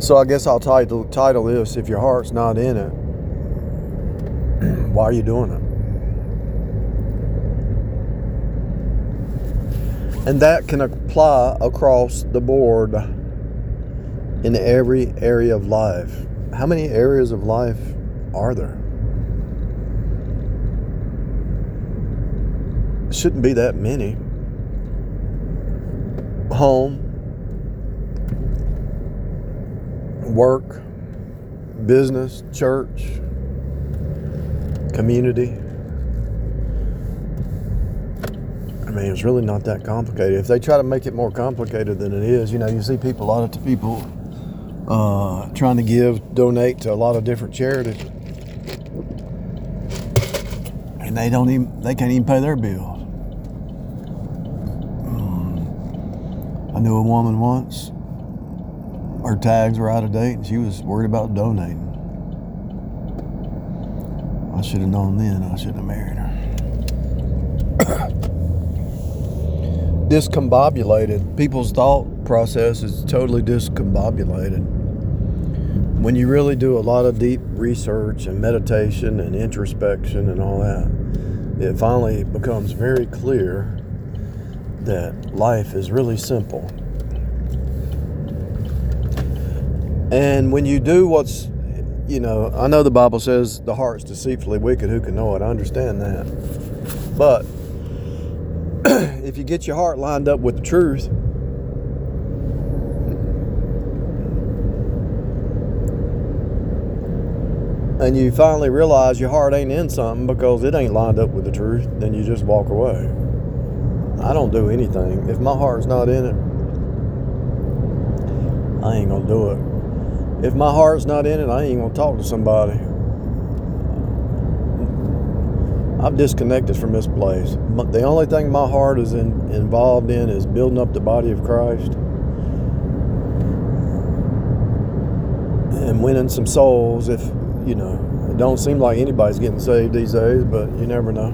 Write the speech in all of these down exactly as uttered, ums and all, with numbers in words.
So I guess I'll title, title this, If Your Heart's Not in It, Why Are You Doing It? And that can apply across the board in every area of life. How many areas of life are there? It shouldn't be that many. Home, work, business, church, community. I mean, it's really not that complicated. If they try to make it more complicated than it is, you know, you see people, a lot of people uh, trying to give, donate to a lot of different charities, and they don't even, they can't even pay their bills. Um, I knew a woman once. Her tags were out of date, and she was worried about donating. I should have known then. I shouldn't have married her. Discombobulated. People's thought process is totally discombobulated. When you really do a lot of deep research and meditation and introspection and all that, it finally becomes very clear that life is really simple. And when you do what's, you know, I know the Bible says the heart's deceitfully wicked, who can know it? I understand that. But if you get your heart lined up with the truth, and you finally realize your heart ain't in something because it ain't lined up with the truth, then you just walk away. I don't do anything. If my heart's not in it, I ain't gonna do it. If my heart's not in it, I ain't gonna talk to somebody. I'm disconnected from this place. The only thing my heart is in, involved in is building up the body of Christ and winning some souls. If, you know, it don't seem like anybody's getting saved these days, but you never know.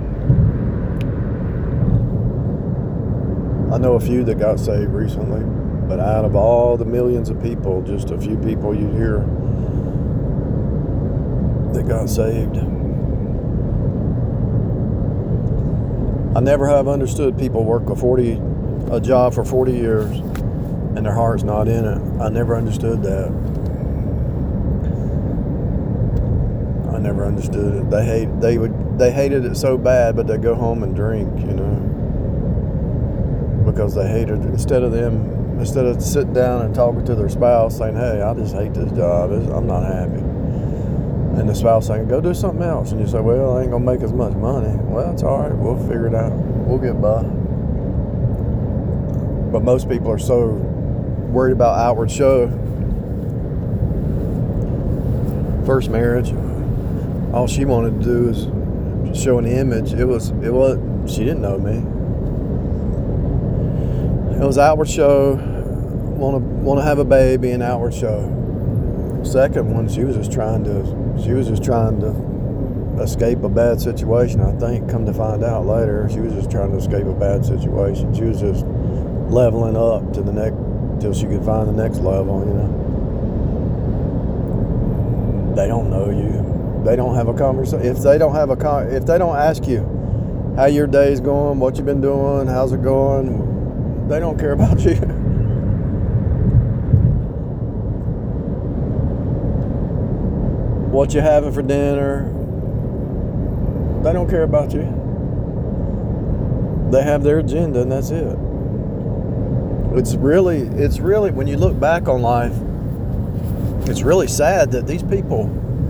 I know a few that got saved recently, but out of all the millions of people, just a few people you hear that got saved. I never have understood people work a forty a job for forty years and their heart's not in it. I never understood that. I never understood it. They hate they would they hated it so bad, but they go home and drink, you know, because they hated it. Instead of them, instead of sitting down and talking to their spouse, saying, "Hey, I just hate this job. I'm not happy." And the spouse saying, "Go do something else." And you say, "Well, I ain't going to make as much money." Well, it's all right. We'll figure it out. We'll get by. But most people are so worried about outward show. First marriage, all she wanted to do is show an image. It was, it was, she didn't know me. It was outward show, want to, want to have a baby, and outward show. Second one, she was just trying to, she was just trying to escape a bad situation. I think, come to find out later, she was just trying to escape a bad situation. She was just leveling up to the next, till she could find the next level, you know. They don't know you. They don't have a conversation. If they don't have a con, if they don't ask you how your day's going, what you've been doing, how's it going, they don't care about you. What you having for dinner, they don't care about you. They have their agenda, and that's it. It's really, it's really, when you look back on life, it's really sad that these people,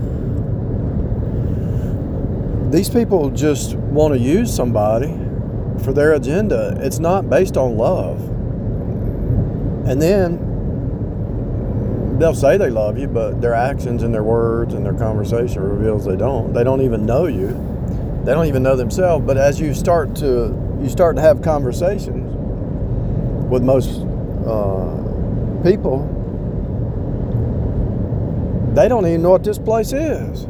these people just want to use somebody for their agenda. It's not based on love. And then they'll say they love you, but their actions and their words and their conversation reveals they don't. They don't even know you. They don't even know themselves. But as you start to you start to have conversations with most uh, people, they don't even know what this place is.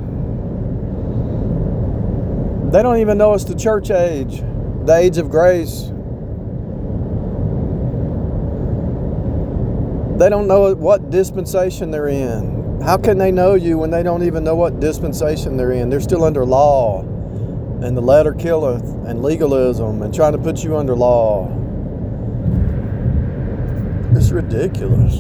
They don't even know it's the church age, the age of grace. They don't know what dispensation they're in. How can they know you when they don't even know what dispensation they're in? They're still under law, and the letter killeth, and legalism, and trying to put you under law. It's ridiculous.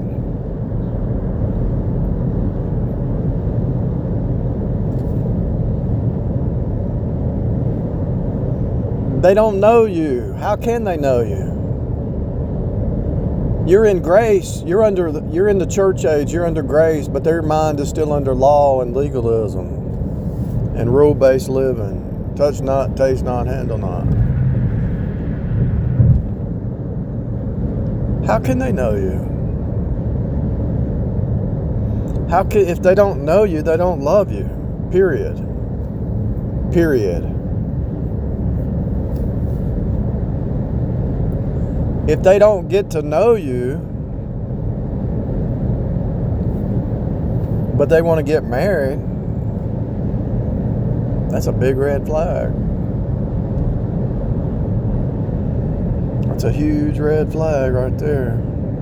They don't know you. How can they know you? You're in grace. You're under. The, you're in the church age. You're under grace, but their mind is still under law and legalism and rule-based living. Touch not, taste not, handle not. How can they know you? How can if they don't know you, they don't love you. Period. Period. If they don't get to know you, but they want to get married, that's a big red flag. That's a huge red flag right there.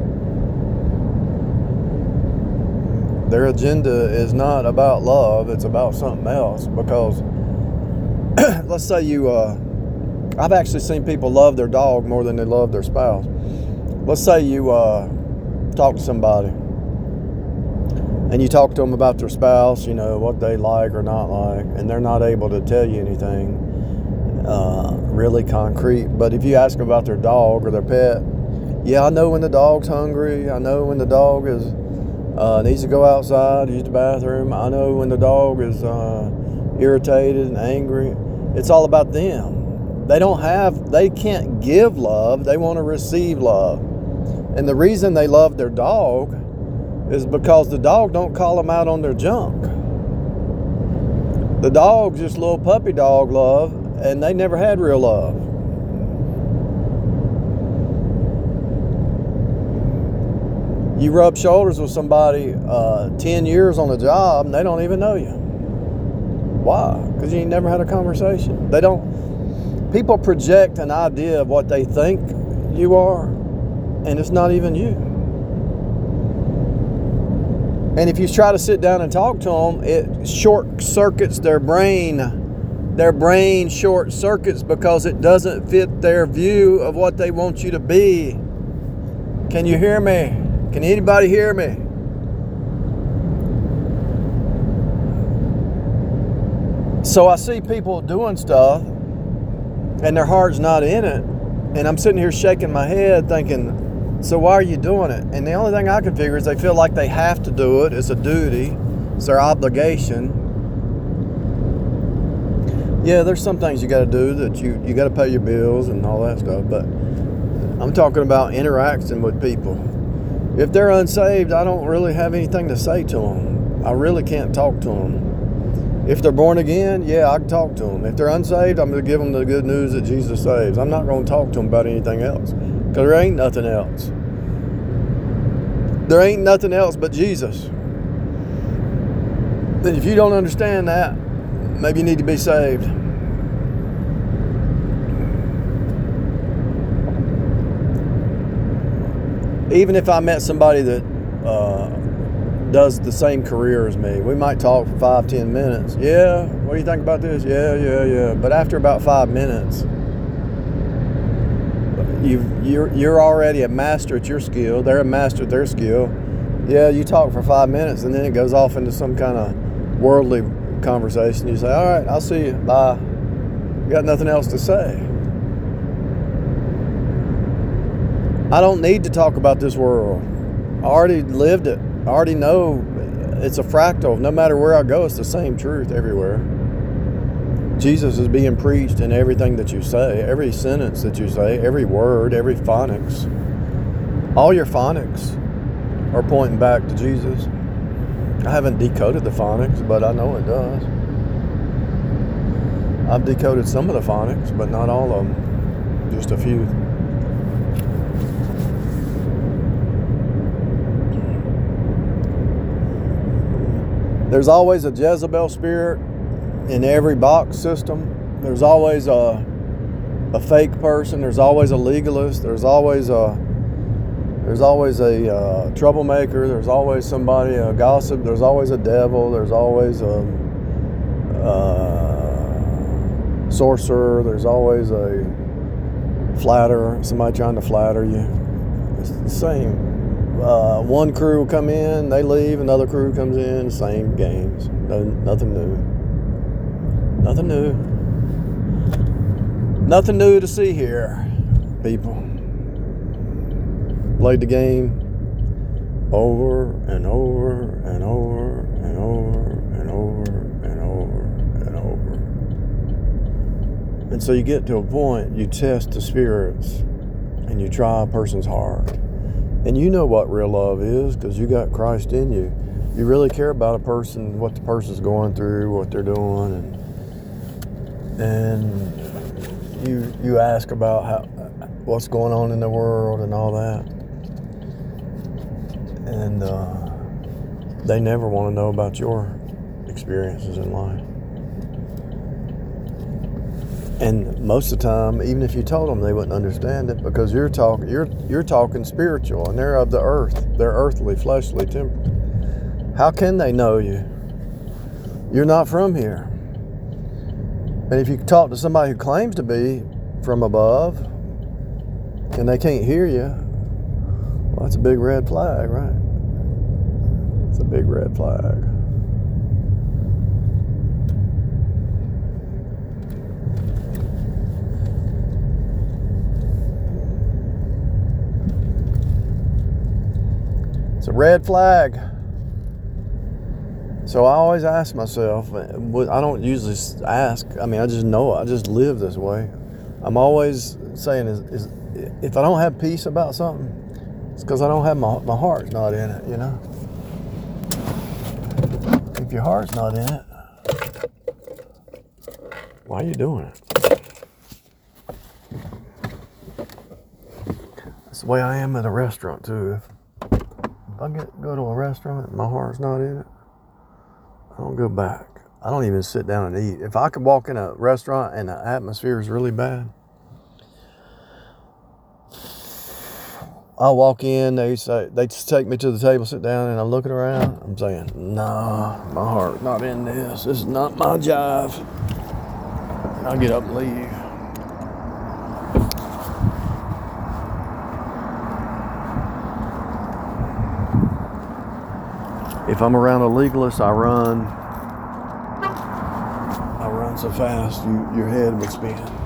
Their agenda is not about love, it's about something else. Because let's say you uh I've actually seen people love their dog more than they love their spouse. Let's say you uh, talk to somebody and you talk to them about their spouse, you know, what they like or not like, and they're not able to tell you anything uh, really concrete. But if you ask them about their dog or their pet, yeah, I know when the dog's hungry. I know when the dog is uh, needs to go outside, use the bathroom. I know when the dog is uh, irritated and angry. It's all about them. They don't have, they can't give love. They want to receive love. And the reason they love their dog is because the dog don't call them out on their junk. The dog's just little puppy dog love, and they never had real love. You rub shoulders with somebody uh, ten years on a job, and they don't even know you. Why? Because you ain't never had a conversation. They don't. People project an idea of what they think you are, and it's not even you. And if you try to sit down and talk to them, it short circuits their brain. Their brain short circuits because it doesn't fit their view of what they want you to be. Can you hear me? Can anybody hear me? So I see people doing stuff and their heart's not in it, and I'm sitting here shaking my head thinking, so why are you doing it? And the only thing I can figure is they feel like they have to do it. It's a duty. It's their obligation. Yeah, there's some things you got to do that you, you got to pay your bills and all that stuff, but I'm talking about interacting with people. If they're unsaved, I don't really have anything to say to them. I really can't talk to them. If they're born again, yeah, I can talk to them. If they're unsaved, I'm going to give them the good news that Jesus saves. I'm not going to talk to them about anything else, because there ain't nothing else. There ain't nothing else but Jesus. Then if you don't understand that, maybe you need to be saved. Even if I met somebody that uh, does the same career as me, we might talk for five, ten minutes. Yeah, what do you think about this? Yeah, yeah, yeah. But after about five minutes, you've, you're you're already a master at your skill. They're a master at their skill. Yeah, you talk for five minutes, and then it goes off into some kind of worldly conversation. You say, all right, I'll see you. Bye. You got nothing else to say. I don't need to talk about this world. I already lived it. I already know it's a fractal. No matter where I go, it's the same truth everywhere. Jesus is being preached in everything that you say, every sentence that you say, every word, every phonics. All your phonics are pointing back to Jesus. I haven't decoded the phonics, but I know it does. I've decoded some of the phonics, but not all of them. Just a few. There's always a Jezebel spirit in every box system. There's always a, a fake person. There's always a legalist. There's always a, There's always a uh, troublemaker. There's always somebody, a gossip. There's always a devil. There's always a uh, sorcerer. There's always a flatterer, somebody trying to flatter you. It's the same. Uh, one crew will come in, they leave, another crew comes in, same games. No, nothing new. Nothing new. Nothing new to see here, people. Played the game over and over and over and over and over and over and over. And so you get to a point, you test the spirits and you try a person's heart. And you know what real love is because you got Christ in you. You really care about a person, what the person's going through, what they're doing, and and you you ask about how what's going on in the world and all that. And uh, they never want to know about your experiences in life. And most of the time, even if you told them, they wouldn't understand it because you're talking you're you're talking spiritual, and they're of the earth. They're earthly, fleshly, temporal. How can they know you? You're not from here. And if you talk to somebody who claims to be from above, and they can't hear you, well, that's a big red flag, right? It's a big red flag. It's a red flag. So I always ask myself, I don't usually ask, I mean, I just know it. I just live this way. I'm always saying, is, is if I don't have peace about something, it's because I don't have my, my heart's not in it, you know? If your heart's not in it, why are you doing it? That's the way I am at a restaurant too. If I get go to a restaurant and my heart's not in it, I don't go back. I don't even sit down and eat. If I could walk in a restaurant and the atmosphere is really bad, I'll walk in, they say they just take me to the table, sit down, and I'm looking around. I'm saying, nah, my heart's not in this. This is not my jive. And I'll get up and leave. If I'm around a legalist, I run. I run so fast, you, your head would spin.